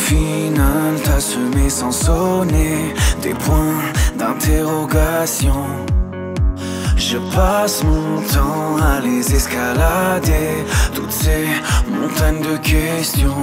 final, t'as semé sans sonner des points d'interrogation. Je passe mon temps à les escalader, toutes ces montagnes de questions.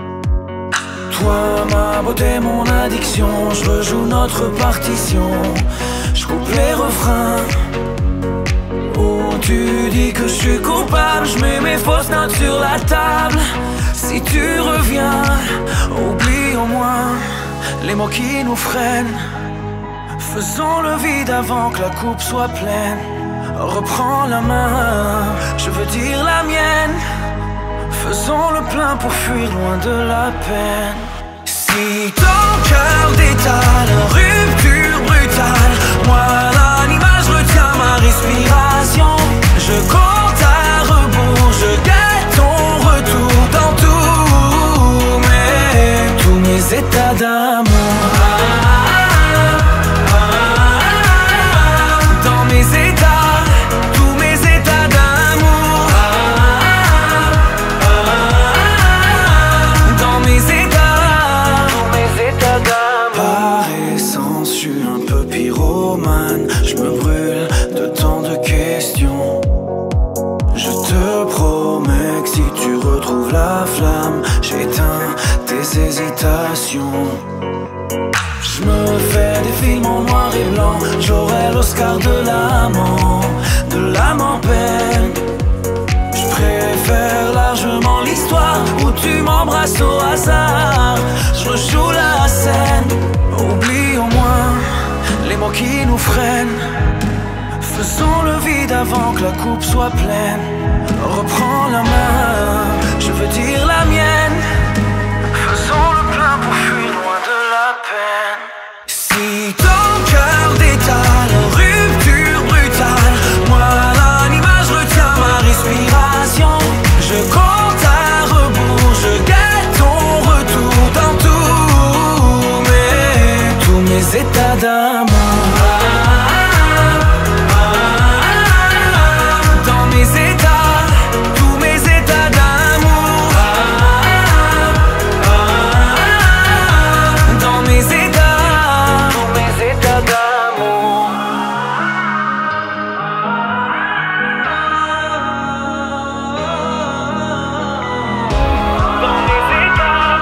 Toi, ma beauté, mon addiction, je rejoue notre partition. Je coupe les refrains où tu dis que je suis coupable. Je mets mes fausses notes sur la table. Si tu reviens, oublie au moins les mots qui nous freinent. Faisons le vide avant que la coupe soit pleine. Reprends la main, je veux dire la mienne. Faisons le plein pour fuir loin de la peine. Si ton cœur détale, rupture brutale, moi l'animal, je retiens ma respiration. Je compte à rebours, je guette ton retour dans tous mes états d'amour. Dans mes états, tous mes états d'amour. Dans mes états, tous mes états d'amour. Par essence, je suis un peu pyromane. Je me brûle de tant de questions. Je te promets que si tu retrouves la flamme, j'éteins tes hésitations. Je me fais des films en noir et blanc. J'aurai l'Oscar de l'âme en peine. Je préfère largement l'histoire où tu m'embrasses au hasard. Je rejoue la scène. Oublie au moins les mots qui nous freinent. Faisons le vide avant que la coupe soit pleine. Reprends la main, je veux dire la mienne. Faisons le plein pour fuir loin de la peine. Si ton cœur détale, rupture brutale, moi l'animal, je retiens ma respiration. Je compte à rebours, je guette ton retour dans tous mes états d'amour. Dans mes états, tous mes états d'amour. Dans mes états, tous mes états d'amour. Dans mes états,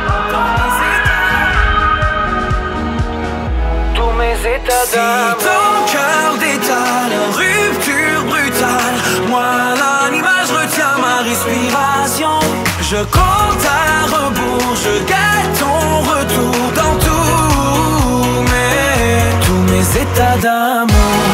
tous mes états d'amour. Si ton cœur détale, rupture brutale, moi l'animal, je retiens ma respiration. Je compte à rebours, je guette ton retour dans tous mes états d'amour.